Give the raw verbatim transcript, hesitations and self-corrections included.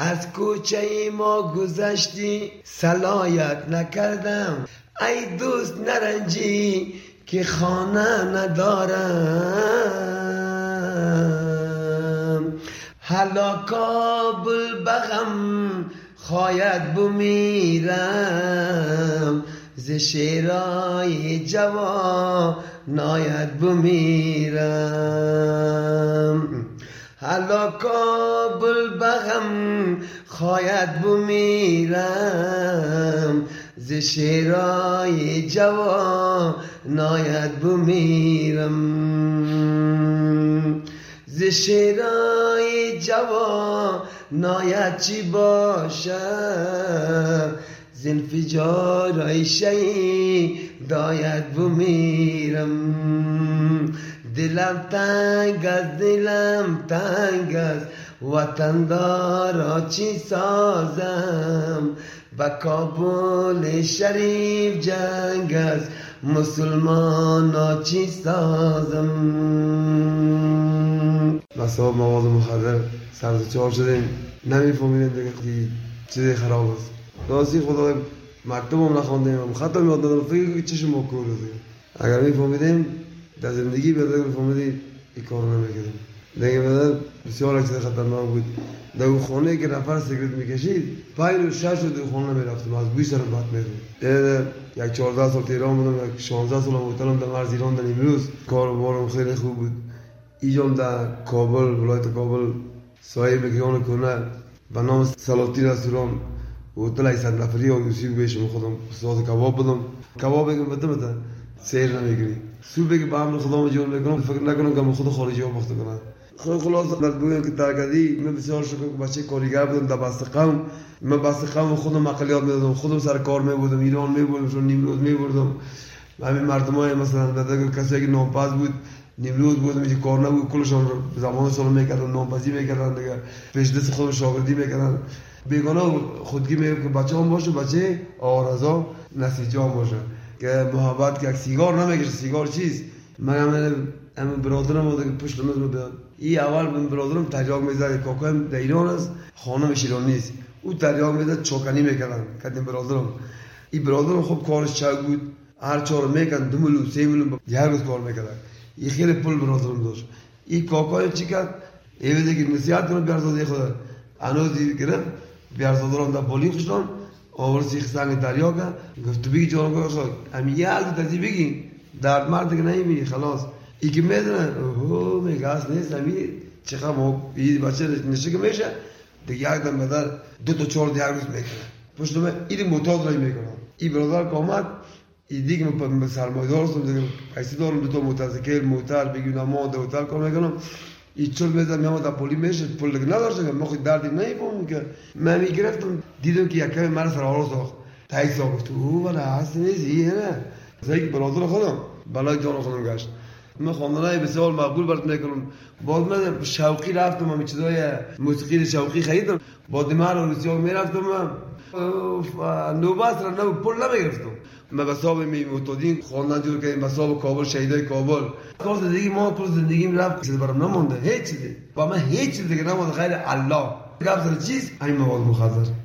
از کوچه ما گذشتی صلایت نکردم، ای دوست نرنجی که خانه ندارم. حالا کابل بغم خواهد بمیرم، ز شیرای جوان ناید بمیرم. حالا کابل بغم خواهد بمیرم، ز شیرای جوان ناید بمیرم. ز شیرای جوان ناید چی باشد، ز انفجارای شهید داید بمیرم. دلم تنگ از دلم تنگ از وطن دارا چی سازم، با کابل شریف جنگ از مسلمان ها چی سازم. مصاب مواد مخدر سرزچار شدیم، نمیفهمیدیم دیگه چیزی خراب است. راستی خدا مکتوب هم نخوندیم، خطا میاد ندارم، فکر که چشم ما کور است. اگر میفهمیدیم در زندگی بیادر میفهمیدیم این کار نمیکردیم. دیگه بیادر بسیار چیز خطرناک بود. در اون خانه که نفر سیگرت میکشید پنج و شش رو در خانه نمیرفتم، از بوی سرم بد میرم. یک چهارده سال تهران بودم، یک شانزده سال مطلعم در مرز ایران در امروز. کار بارم خیلی خوب بود. اینجام در کابل، ولایت کابل صاحب گیان کنه به نام سلاطین رستوران هتل صد نفری و یوسف بهشون خودم ساعت کباب بدم. کباب بگم بده بده سیر نمیگیری. صبح که با هم خودم جور میکنم فکر نکنم که من خود خارجی ها بخت کنم. خب خلاص مجبورم که ترکدی من بسیار شکر که بچه کارگر بودم در بسته قوم. من بسته قوم خودم مقالیات میدادم، خودم سر کار میبودم، ایران میبردم، چون نیمروز میبردم. همین مردمای مثلا در کسی که نامپس بود نیمروز بودم که کار نبود کلشان زمان سال میکردن، نامپسی میکردن دیگه، پیش دست خودم شاگردی میکردن. بیگانه خودگی میگم که بچه هم باشه، بچه آرزا نسیجه هم باشه که محبت که یک سیگار نمیکشه. سیگار چیست؟ من همین همین برادرم بوده که پشت نمیدونم بیاد. این اول من برادرم تریاق میزد، کاکایم در ایران است، خانم ایران نیست. او تریاق میزد چوکنی میکردن کدیم برادرم. این برادرم خوب کارش چاق بود، هر چهار میکرد دو میلیون سه میلیون هر روز کار میکردن. این خیلی پول برادرم داشت. این کاکایم چی کرد؟ ایوزی که نصیحت کنه بیارزاده خدا. انوز دید گرفت بیارزادران در پولی خوشتن آور سیخ سنگ دریا کرد. گفت تو بگی جانم که خواهد همین یه حال تازی بگی درد مرد که نمیبینی خلاص. ای که میدونن اوه میگه اصل نیست همین چقدر ما این بچه نشه که میشه دیگه یک دم بدر دو تا چهار دیگر روز میکنه پشت من این معتاد رای میکنم. این برادر که آمد این دیگه من سرمایه دار هستم دیگه پیسی دارم، دو تا موتورسیکل موتور بگیم اما دو هتل کار میکنم. این چول میزد میام در پولی میشه پول دیگه نداشتم ما خود دردی نمیفهمم که من میگرفتم دیدم که یکم من سر آرو ساخت تایسا گفت او ولی اصل نیست این نه زیک برادر خودم بالای جان خودم گشت. من خواندنای بسیار مقبول برات میکنم. باز من شوقی رفتم، من چیزای موسیقی شوقی خریدم، با دمار و روسیه میرفتم. نوبت را نو پول نمیگرفتم. من بساب می معتادین خواندن جور کردیم، بساب کابل شهیدای کابل. کار زندگی ما کل زندگیم رفت چیز برام نمونده، هیچ چیزی با من هیچ چیزی دیگه نمونده غیر الله. گفت چیز همین مواد مخدر.